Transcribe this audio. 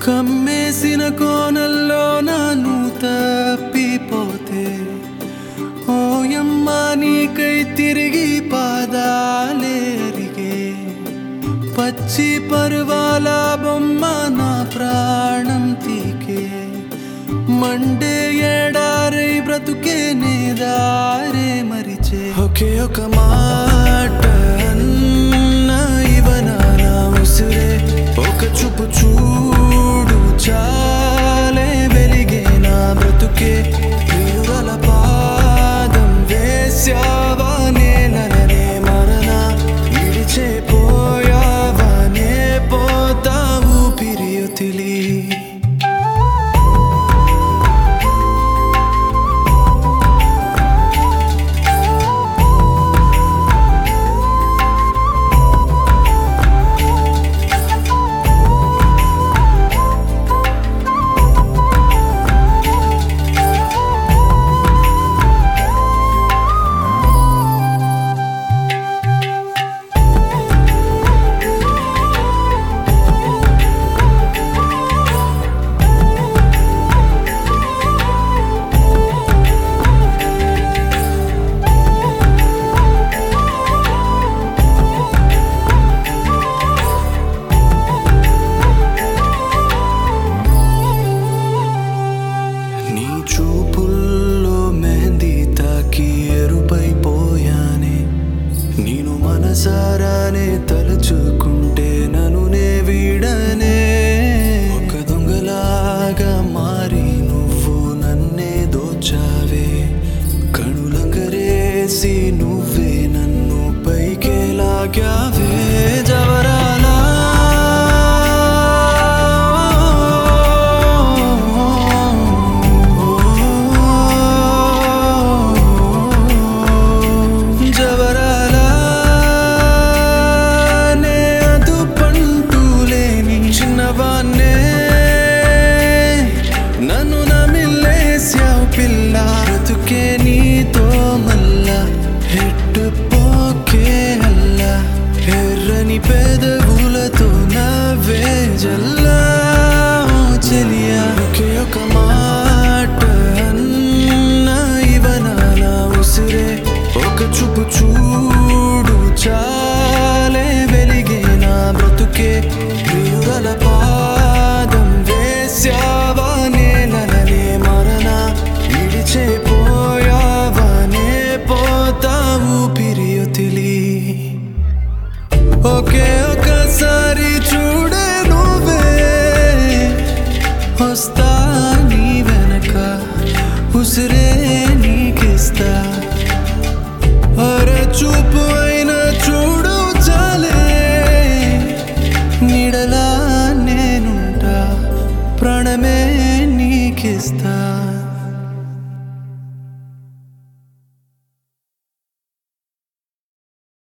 కమ్మేసిన కోనల్లో నన్ను తప్పిపోతే ఓయమ్మ నీకై తిరిగి పాదాలే అరిగే పచ్చి పరువాల బొమ్మ నా ప్రాణం తీకే మండే ఏడారై బ్రతుకే నే దారే మరిచే ఒకే ఒక మాట అన్నా ఇవనా నా ఉసిరే ఒక చూపు చూడు చాలే వెలిగే నా బ్రతుకే ప్రియురాల పాదం వేశావా నేలనే మరనా విడిచే పోయావానే పోతావు పిరియుతిలి చూపుల్లో మెహందీ తాకి ఎరుపైపోయానే నేను మనసారానే తలుచుకుంటే నన్ను నే వీడనే ఒక దొంగలాగా మారి నువ్వు నన్నే దోచావే కనులంగరేసి నువ్వే నన్ను పైకే లాగావే జవరాలా నన్ను నమిలేసావు పిల్ల బ్రతుకే నీతో మల్లా హెట్టుపోకే అల్లా ఎర్రని పెదవులతో నవ్వే జల్లా చెలియా ఒకే ఒక మాట అన్నా ఇవనా నా ఉసిరే ఒక చూపు చూడు చాలే వెలిగే నా బ్రతుకే